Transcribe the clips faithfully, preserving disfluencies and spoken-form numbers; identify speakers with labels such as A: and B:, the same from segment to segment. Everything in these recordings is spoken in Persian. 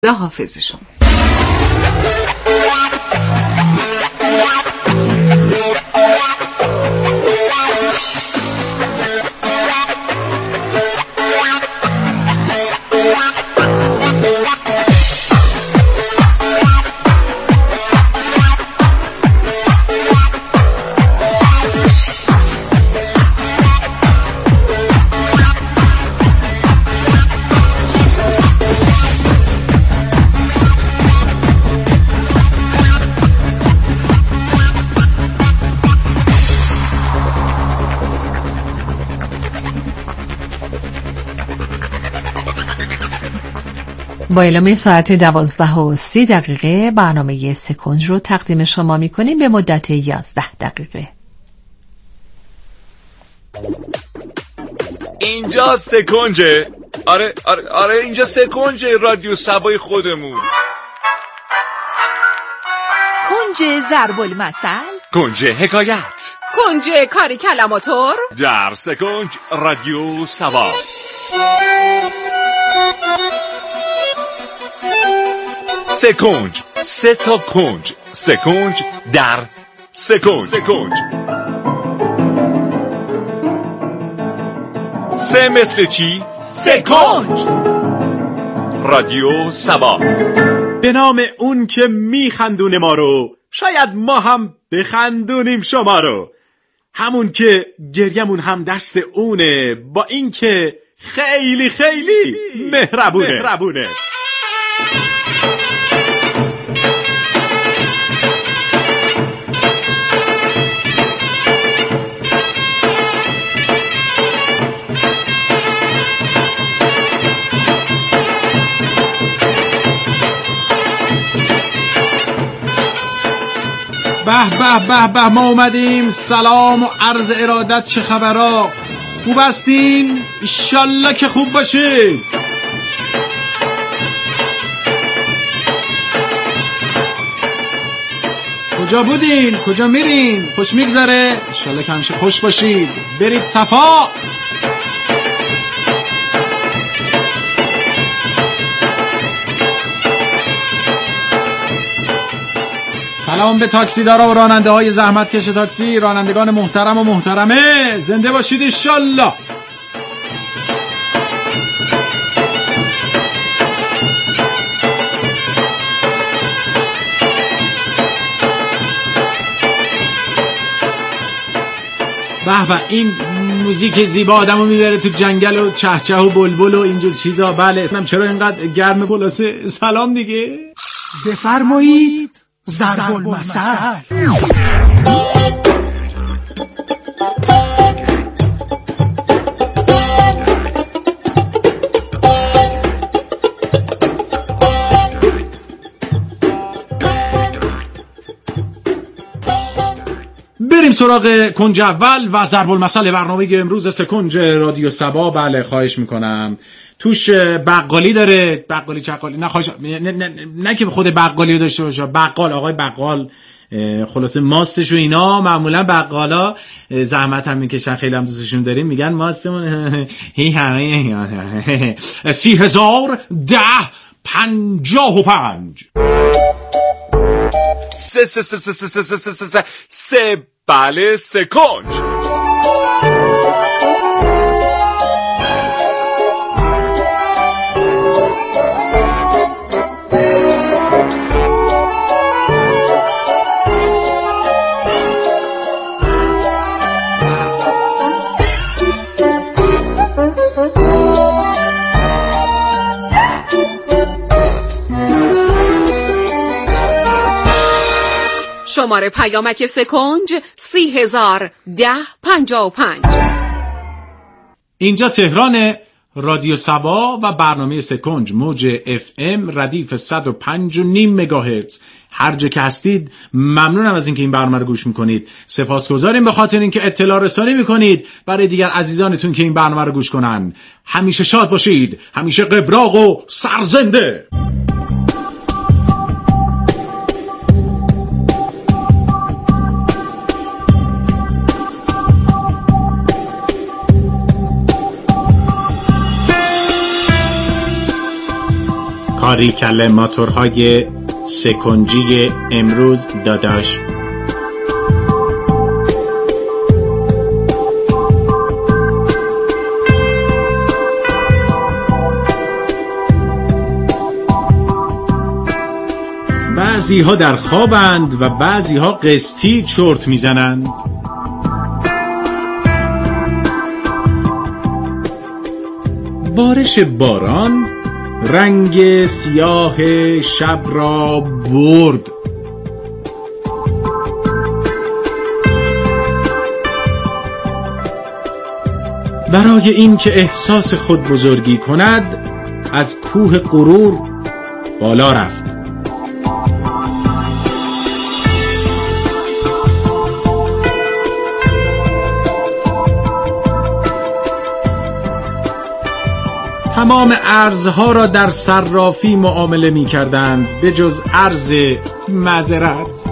A: خداحافظ شما. با اعلام ساعت دوازده و سی دقیقه برنامه سکنج رو تقدیم شما میکنیم به مدت یازده دقیقه.
B: اینجا سکنجه. آره آره آره اینجا سکنجه رادیو سبای خودمون.
C: کنج ضرب المثل،
B: کنج حکایت،
C: کنج کاری کلماتور
B: در سکنج رادیو سبا. سکنج، سه تا کنج، سکنج در سکنج. سکنج سه مثل چی؟ سکنج. رادیو سبا.
D: به نام اون که میخندونه ما رو، شاید ما هم بخندونیم شما رو. همون که گریمون هم دست اونه، با این که خیلی خیلی مهربونه, مهربونه. به به به به ما اومدیم. سلام و عرض ارادت، چه خبرها؟ خوب هستین؟ ایشالله که خوب باشین. کجا بودین؟ کجا میرین؟ خوش میگذره؟ ایشالله که همیشه خوش باشید. برید صفا. سلام به تاکسیدارا و راننده های زحمتکش تاکسی، رانندگان محترم و محترمه، زنده باشید انشالله. به به، این موزیک زیبا آدمو میبره تو جنگل و چهچه و بلبل و اینجور چیزا. بله، اسمم چرا اینقدر گرم خلاصه؟ سلام دیگه.
E: بفرمایید ضرب المثل.
D: بریم سراغ کنج اول و ضرب المثل برنامه امروز سکنج رادیو سبا. بله خواهش میکنم. توش بقالی داره، بقالی چقالی، نه خواهش نه, نه, نه, نه که خود بقالی داشته باشه، بقال، آقای بقال، خلاصه ماستش و اینا. معمولا بقالا زحمت هم میکشن، خیلی هم دوستشون داریم، میگن ماستمون سی هزار ده پنجاه و پنج
B: سه سه سه سه سه سه سه سه سه بله سکنج.
C: شماره پیامک سکنج سی هزار ده پنجاه و پنج.
D: اینجا تهران، رادیو سبا و برنامه سکنج موج اف ام ردیف صد و پنج و نیم مگاهرتز. هر جا که هستید ممنونم از اینکه این برنامه رو گوش میکنید. سپاسگزاریم به خاطر اینکه اطلاع رسانی میکنید برای دیگر عزیزانتون که این برنامه رو گوش کنن. همیشه شاد باشید، همیشه قبراق و سرزنده. کاری کله ماتورهای سکنجی امروز داداش. بعضی ها در خوابند و بعضی ها قسطی چرت میزنند. بارش باران رنگ سیاه شب را برد. برای این که احساس خود بزرگی کند از کوه غرور بالا رفت. تمام ارزها را در صرافی معامله می کردند به جز ارز معذرت.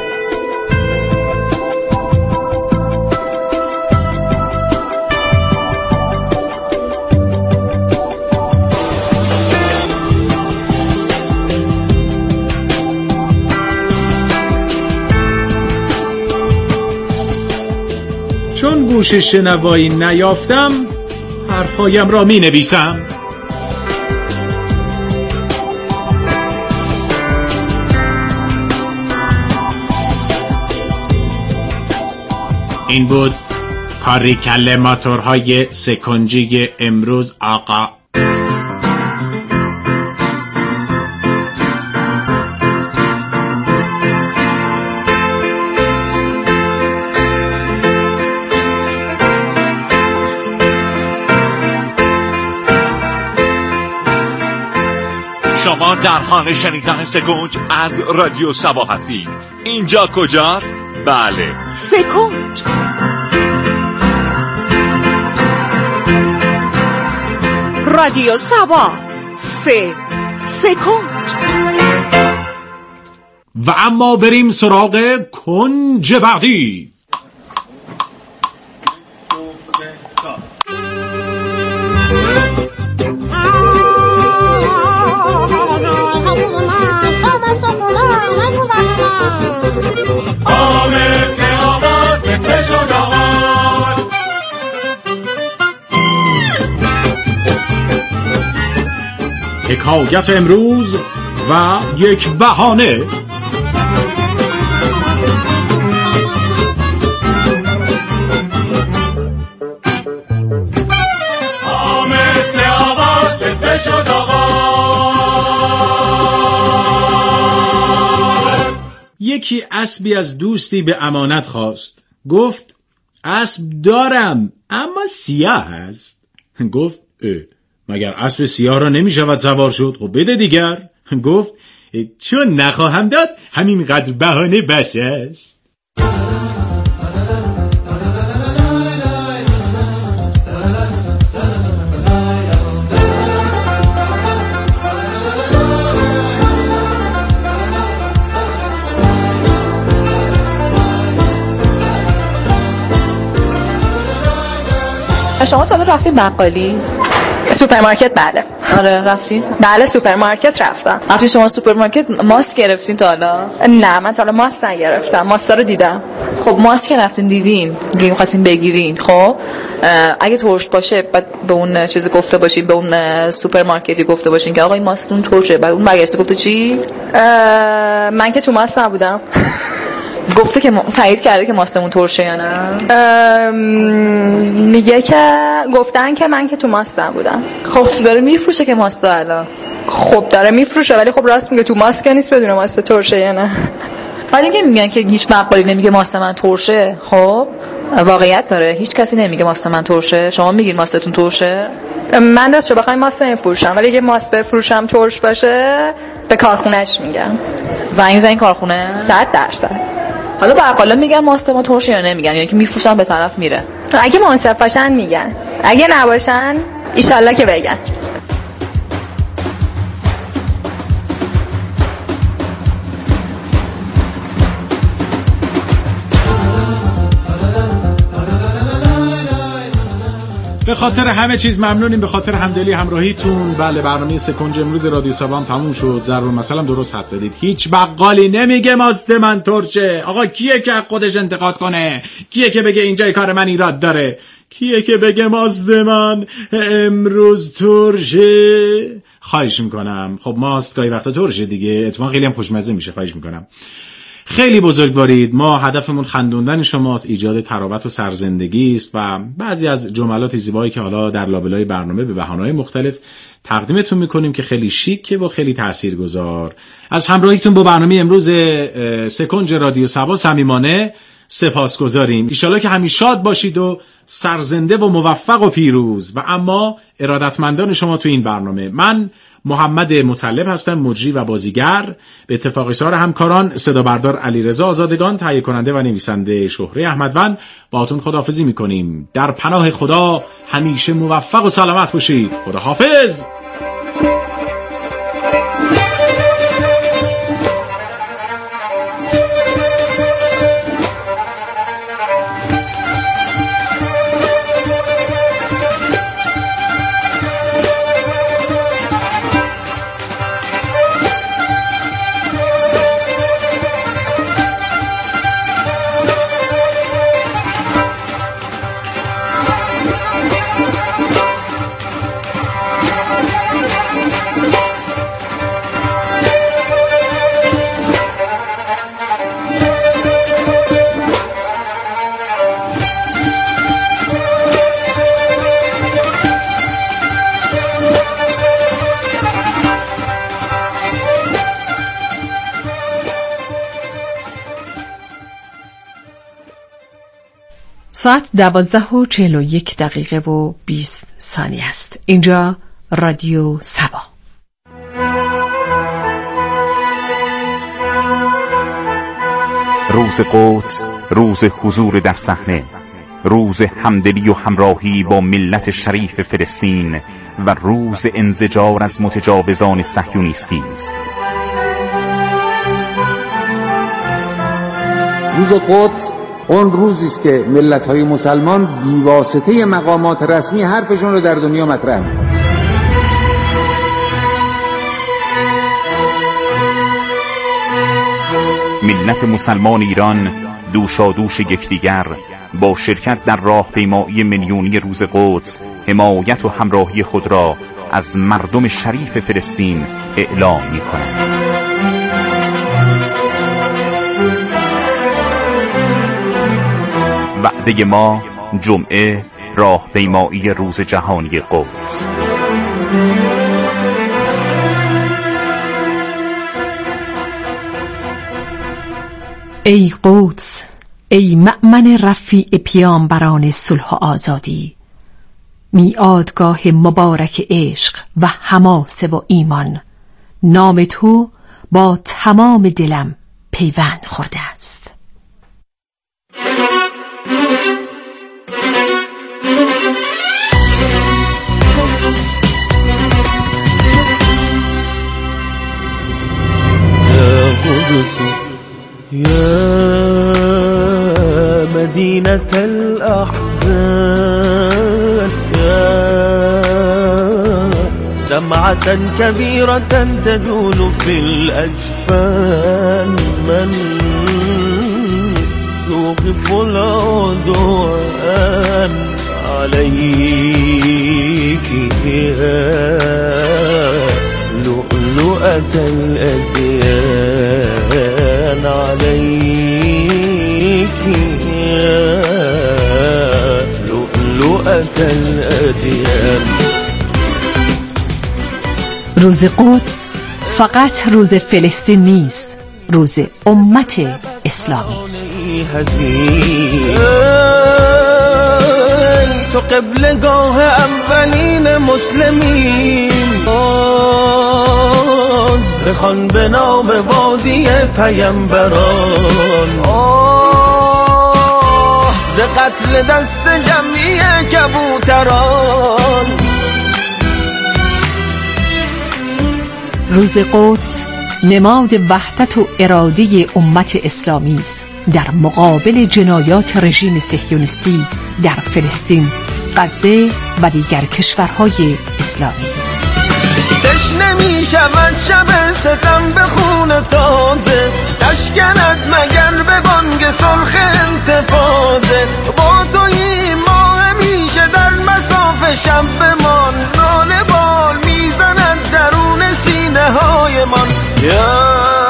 D: چون گوش شنوایی نیافتم حرفهایم را می نویسم. این بود کاری کله ماتورهای سکنجی امروز آقا.
B: شما در حال شنیدن سکنج از رادیو سبا هستید. اینجا کجاست؟ بله،
C: سکنج. رادیو سبا سه سکنج.
D: و اما بریم سراغ کنج بعدی. حکایت امروز و یک بهانه. مثل آواز قصه شد آغاز. یکی اسبی از دوستی به امانت خواست. گفت اسب دارم اما سیاه است. گفت اه مگر اسب سیاه را نمی شود سوار شد؟ خب بده دیگر. گفت چون نخواهم داد همین قدر بهانه بس است.
F: شما تا حالا رفتید بقالی؟ سوپرمارکت؟ بله. آره رفتید؟ بله سوپرمارکت رفتم. رفتید شما سوپرمارکت ماسک گرفتین تا حالا؟ نه من تا حالا ماسک نگرفتم. ماسک رو دیدم. خب ماسک رفتین دیدین که می‌خواستین بگیرین. خب اگه ترش باشه بعد به اون چیزی گفته باشین، به اون سوپرمارکتی گفته باشین که آقا این ماسکتون ترشه. بعد اون برگشته گفته چی؟ من که تو ماسک نبودم. گفته که تایید کرده که ماستمون ترشه یا نه؟ میگه که گفتن که من که تو ماست نبودم. خب داره میفروشه که ماست الان. خب داره میفروشه ولی خب راست میگه تو ماست نیست بدون ماست ترشه یا نه. ولی که میگن که هیچ بقالی نمیگه ماست من ترشه. خب واقعیت داره، هیچ کسی نمیگه ماست من ترشه. شما میگین ماستتون ترشه؟ من راستش بخوام ماست نمیفروشم ولی اگه ماست بفروشم ترش باشه به کارخونه‌اش میگم. زنگ میزنین کارخونه؟ صد درصد. حالا بقالا میگن ماست ما ترشه یا نمیگن؟ یعنی که میفروشن به طرف میره. اگه منصف باشن میگن، اگه نباشن ایشالله که بگن.
D: به خاطر همه چیز ممنونیم، به خاطر همدلی همراهیتون. بله برنامه سکنج امروز رادیو سبا هم تموم شد. ضرب المثل درست حد زدید. هیچ بقالی نمیگه ماست من ترشه. آقا کیه که خودش انتقاد کنه؟ کیه که بگه اینجای کار من ایراد داره؟ کیه که بگه ماست من امروز ترشه؟ خواهش میکنم. خب ماست گاهی وقتا ترشه دیگه، اتفاقا خیلی هم خوشمزه میشه. خواهش میکنم. خیلی بزرگوارید. ما هدفمون خندوندن شماست، ایجاد تراوت و سرزندگی است و بعضی از جملات زیبایی که حالا در لابلای برنامه به بهانه‌های مختلف تقدیمتون میکنیم که خیلی شیکه و خیلی تاثیرگذار. از همراهیتون با برنامه امروز سکنج رادیو سبا صمیمانه سپاسگزاریم. ان شاءالله که همیشه شاد باشید و سرزنده و موفق و پیروز. و اما ارادتمندان شما تو این برنامه، من محمد مطلب هستم، مجری و بازیگر. به اتفاق اصرار همکاران صدا بردار علیرضا آزادگان، تهیه کننده و نویسنده شهره احمدوند، باهاتون خداحافظی میکنیم. در پناه خدا همیشه موفق و سلامت باشید. خداحافظ.
A: ساعت دوازده و چهل و یک دقیقه و بیست ثانیه است. اینجا رادیو سبا.
G: روز قدس، روز حضور در صحنه، روز همدلی و همراهی با ملت شریف فلسطین و روز انزجار از متجاوزان صهیونیستی است.
H: روز قدس اون روزی است که ملت‌های مسلمان بیواسطه مقامات رسمی حرفشون رو در دنیا مطرح می‌کنن.
G: ملت مسلمان ایران دوشادوش یکدیگر با شرکت در راهپیمایی میلیونی روز قدس حمایت و همراهی خود را از مردم شریف فلسطین اعلام می‌کنند. وعده ما جمعه راهپیمایی روز جهانی قدس.
A: ای قدس، ای مأمن رفیع پیامبران صلح و آزادی، میعادگاه مبارک عشق و حماسه و ایمان، نام تو با تمام دلم پیوند خورده است.
I: يا مدينة الأحزان، يا دمعة كبيرة تجول في الأجفان، من يوقف العدوان عليك يا لؤلؤة الأديان، عليك يا لؤلؤة الأديان.
A: روز قدس فقط روز فلسطین نیست، روز امت اسلامی است.
I: تو قبلگاه اولین مسلمین، بخوان به نام وادی پیامبران، ز قتل دست جمعی کبوتران.
A: روز قدس نماد وحدت و اراده امت اسلامی است در مقابل جنایات رژیم صهیونیستی در فلسطین غزه و دیگر کشورهای اسلامی.
I: دشنه می شود شب ستم به خون تازه، نشکند مگر به بانگ سرخ انتفاضه. با توی ما میشه در مساف شب بمان، ناله بال میزند درون سینه های من. یا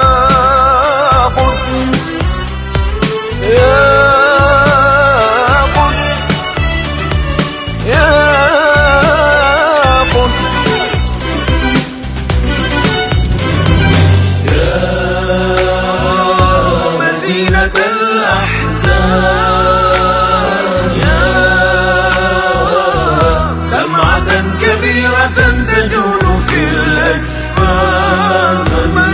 I: قدس یا قدس یا قدس یا مدینة الأحزان، یا دمعة كبيرة تجول في الأجفان. من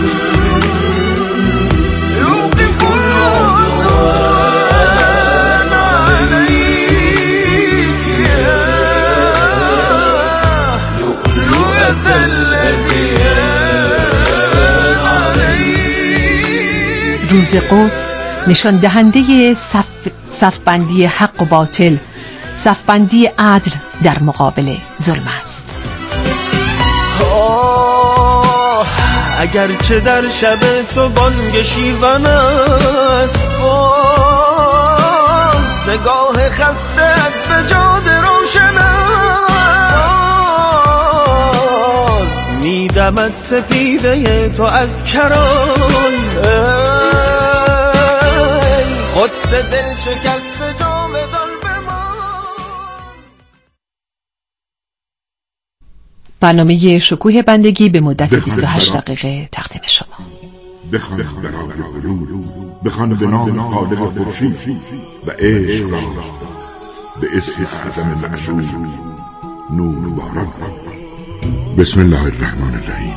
I: يوقف العدوان عليك يا لؤلؤة الأديان عليك.
A: روز قدس نشان دهنده صف صفبندی حق و باطل، صفبندی عدل در مقابل ظلم است.
I: آه اگرچه در شب تو بانگ شیون است، آه نگاه خستت به جاده روشن است. میدمد سپیده تو از کران، ای قدس دل شکست جاودان به ما.
A: برنامه شکوه بندگی به مدت بیست و هشت دقیقه تقدیم شما.
J: بخوان برای علوم، بخوان به نام خالق خورشید و عشق را به اسم اعظم معشوق نور باران. بسم الله الرحمن الرحیم.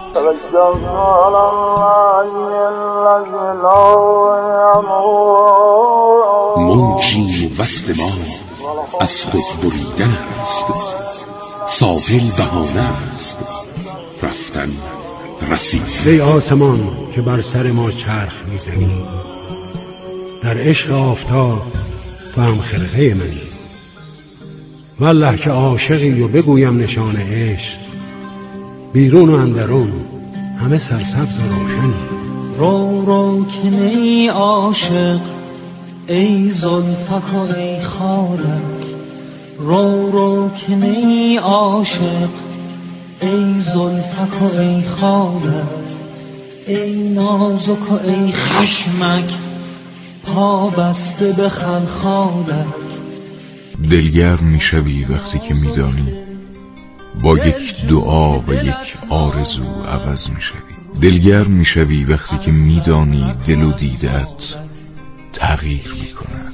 K: موجی وصل ما از خود بریدن است، ساحل بهانه است رفتن رسید.
L: ای آسمان که بر سر ما چرخ میزنی، در عشق آفتاب تو هم خرقه منی. والله که عاشقی و بگویم نشان عشق، بیرون و اندرون همه سرسبز و روشنی.
M: رو رو که نی عاشق ای زلفک و ای خالک، رو رو که نی عاشق ای زلفک و ای خالک، ای نازک و ای خشمک پا بسته به خلخالک.
J: دلگرم میشوی وقتی که میدانی با یک دعا و یک آرزو عوض میشوی. دلگرم میشوی وقتی که میدانی دل و دیدت تغییر میکند.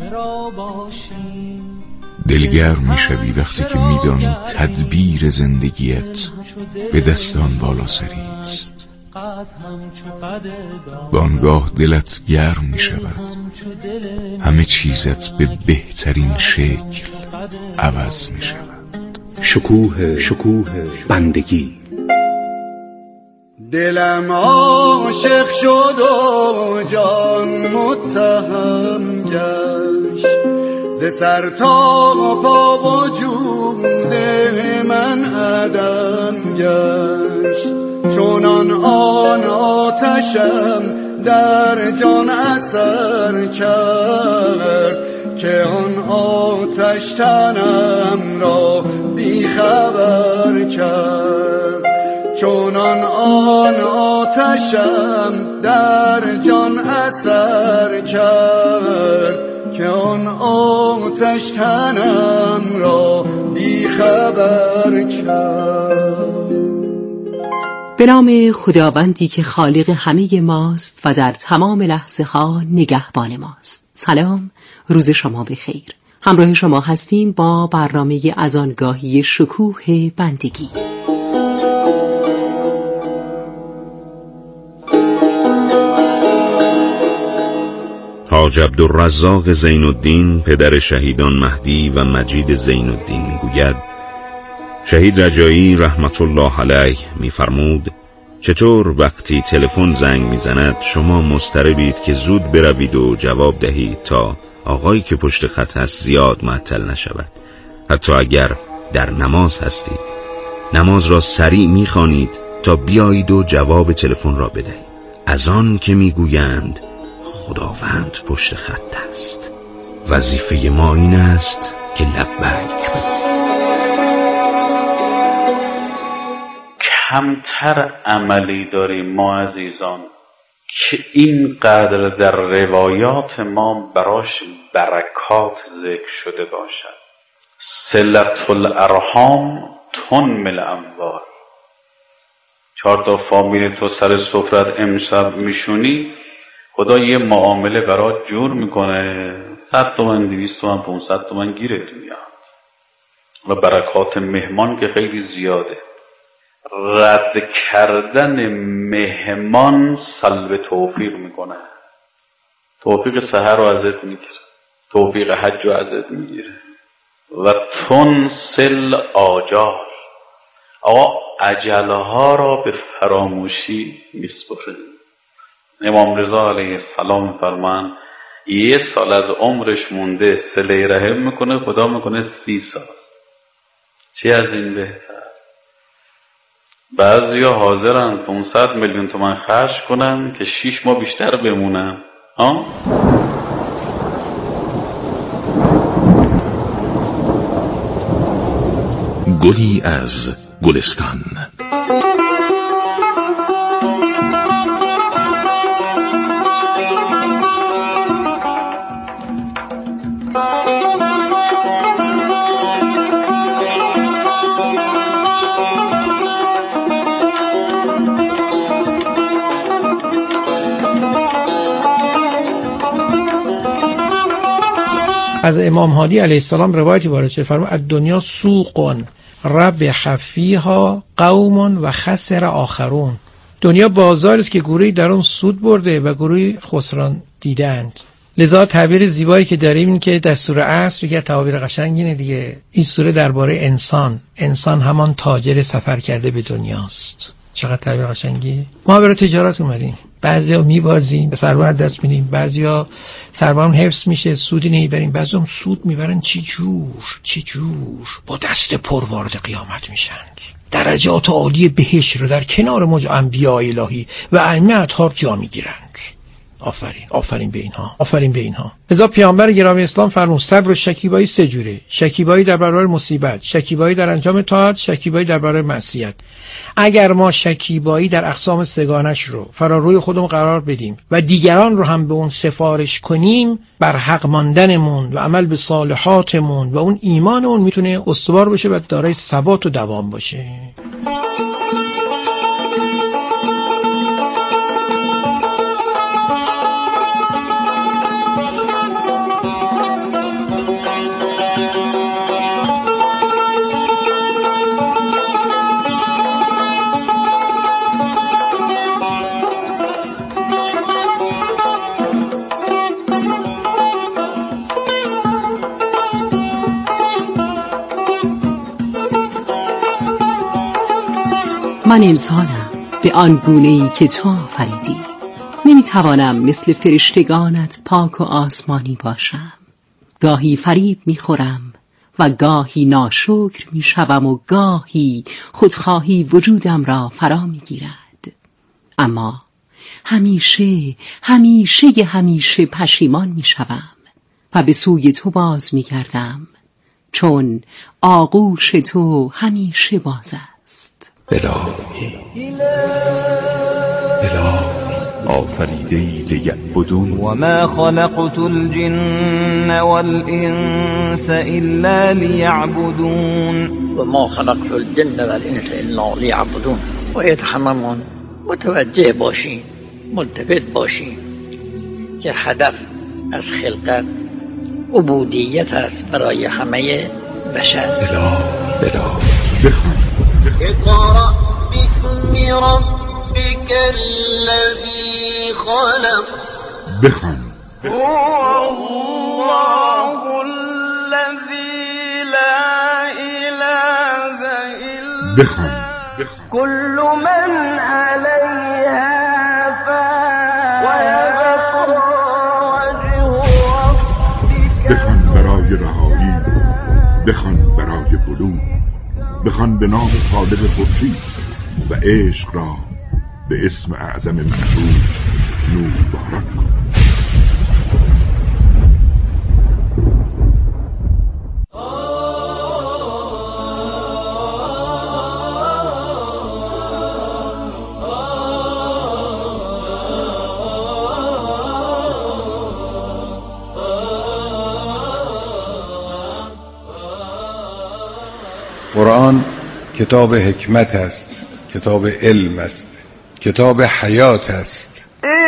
J: دلگرم میشوی وقتی که میدانی تدبیر زندگیت به دستان بالا سری است. بانگاه دلت گرم میشود، همه چیزت به بهترین شکل عوض میشود.
K: شکوه شکوه بندگی.
N: دلم عاشق شد و جان متهم گشت، ز سر تا پا وجود من عدم گشت. چونان آن آتشم در جان اثر کرد، که آن آتش تنم را بیخبر کرد. چونان آن آتشم در جان اثر کرد، که آن آتش تنم را بیخبر کرد.
C: به نام خداوندی که خالق همه ماست و در تمام لحظه ها نگهبان ماست. سلام، روز شما بخیر. همراه شما هستیم با برنامه از آنگاهی شکوه بندگی.
O: حاج عبدالرزاق زین الدین پدر شهیدان مهدی و مجید زین الدین میگوید شهید رجایی رحمت الله علیه میفرمود چطور وقتی تلفن زنگ میزند شما مضطربید که زود بروید و جواب دهید تا آقایی که پشت خط هست زیاد معطل نشود، حتی اگر در نماز هستید، نماز را سریع می‌خوانید تا بیایید و جواب تلفن را بدهید. از آن که میگویند خداوند پشت خط است، وظیفه ما این است که لبیک بگوییم.
P: کمتر عملی داریم ما عزیزان که اینقدر در روایات ما براش برکات ذکر شده باشد. صلة الارحام تنمل الاموال. چهار تا فامیل تو سر سفرت امشب میشونی، خدا یه معامله برات جور میکنه، صد تومن دویست تومن پونصد تومن گیرت میاد. و برکات مهمان که خیلی زیاده. رد کردن مهمان سلب توفیق میکنه. توفیق سحر رو ازت میگیره، توفیق حج رو ازت میگیره. و تنسل آجال، آقا عجلها را به فراموشی میسپره. امام رضا علیه السلام فرمان یه سال از عمرش مونده صله رحم میکنه، خدا میکنه سی سال. چی از این بهتر؟ بعضی ها حاضرن پانصد میلیون تومان خرج کنن که شیش ماه بیشتر بمونن. ها؟
K: گلی از گلستان.
Q: از امام هادی علیه السلام روایتی وارد شده، فرمود الدنیا سوق ربح فیها قوم و خسر آخرون. دنیا بازاری است که گروهی در اون سود برده و گروهی خسران دیدند. لذا تعبیر زیبایی که داریم این که در سوره عصر یه تعبیر قشنگینه دیگه. این سوره درباره انسان، انسان همان تاجر سفر کرده به دنیاست. چقدر تعبیر قشنگی. ما برای تجارت اومدیم، بعضیا میبازیم، سرمایه دست میدیم، بعضیا سرمایه‌مون حفظ میشه، سودی نمیبریم، بعضیا سود میبرن. چی جور چی جور با دست پر وارد قیامت میشن. درجات عالی بهشت رو در کنار موج انبیاء الهی و ائمه اطهار جا میگیرند. آفرین آفرین به اینها، آفرین به اینها. لذا پیامبر گرامی اسلام فرمود صبر و شکیبایی سه جوره: شکیبایی در برابر مصیبت، شکیبایی در انجام طاعت، شکیبایی در برابر معصیت. اگر ما شکیبایی در اقسام سگانش رو فراروی خودمون قرار بدیم و دیگران رو هم به اون سفارش کنیم، بر حق ماندنمون و عمل به صالحاتمون و اون ایمانمون میتونه استوار باشه و دارای ثبات و دوام باشه.
C: من انسانم به آن گونه‌ای که تو آفریدی. نمیتوانم مثل فرشتگانت پاک و آسمانی باشم. گاهی فریب میخورم و گاهی ناشکر میشوم و گاهی خودخواهی وجودم را فرا میگیرد. اما همیشه همیشه همیشه پشیمان میشوم و به سوی تو باز میگردم، چون آغوش تو همیشه باز است.
K: الهی الهی آفریده‌ای لیعبدون
I: و ما خلقت الجن والانس الا لیعبدون
R: و ما خلقت الجن والانس الا لیعبدون. باید هممون متوجه باشیم، ملتفت باشیم که هدف از خلقت عبودیت است برای همه بشر.
K: الهی الهی بخون
I: اقرأ باسم ربك الذي خلق
K: بخون
I: هو الله الذي لا إله إلا
K: بخون
I: كل من عليها فان ويبقى وجه ربك
K: بخون برای رهایی بخوان برای بلوغ، بخوان به نام خالق خورشید و عشق را به اسم اعظم معشوق نور باران کن.
H: قرآن کتاب حکمت است، کتاب علم است، کتاب حیات است.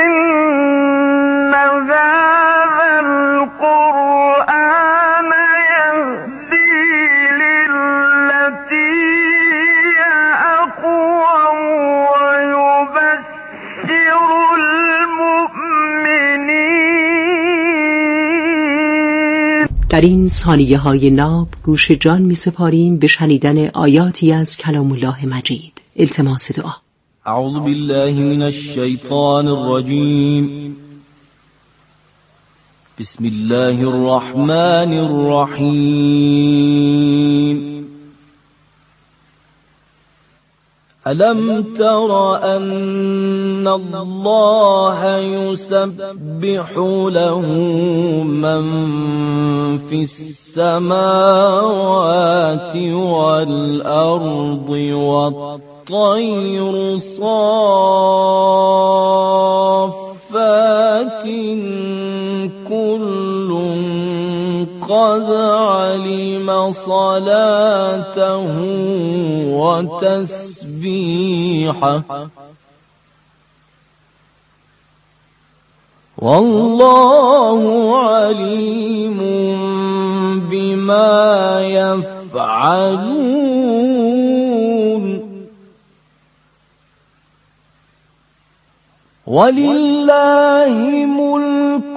C: در این ثانیه های ناب گوش جان می سپاریم به شنیدن آیاتی از کلام الله مجید. التماس دعا.
M: اعوذ بالله من الشیطان الرجیم. بسم الله الرحمن الرحیم. ألم تر أن الله يسبح له من في السماوات والأرض والطير صافات كل قد علم صلاته وتسبيحه والله عليم بما يفعلون ولله ملك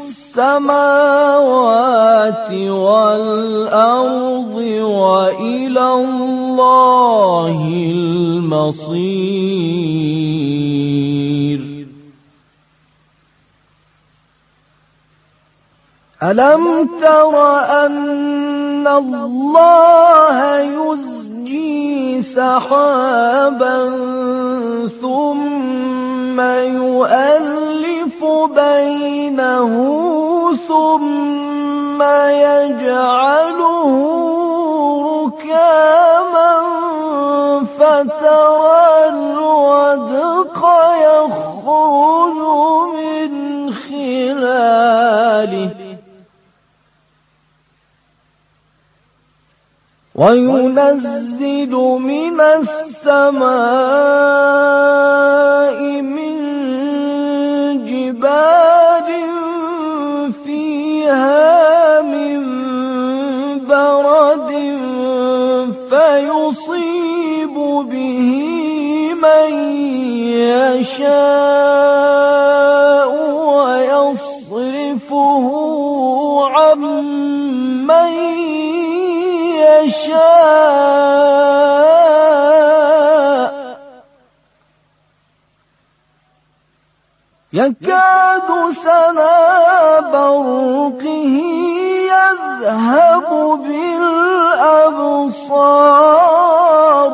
M: السماوات والأرض وإلى الله المصير. ألم تر أن الله يزجي سحابا ثم يؤلف بينه ثم يجعله ركاما فترى الودق يخرج من خلاله وينزل من السماء من جبال فيها من برد فيصيب به من يشاء ويصرفه عن من يشاء يكاد سنا برقه يذهب بالأبصار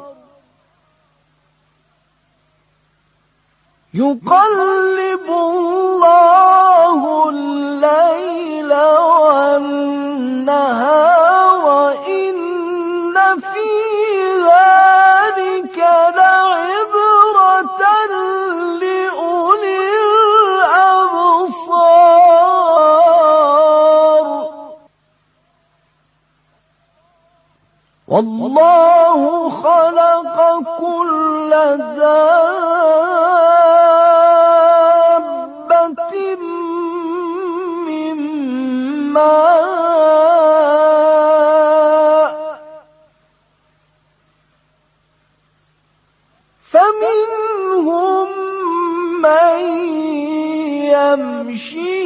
M: يقلب الله الليل والنهار إن في ذلك لعبرة لأولي الأبصار والله خلق كل دابة من ماء فمنهم من يمشي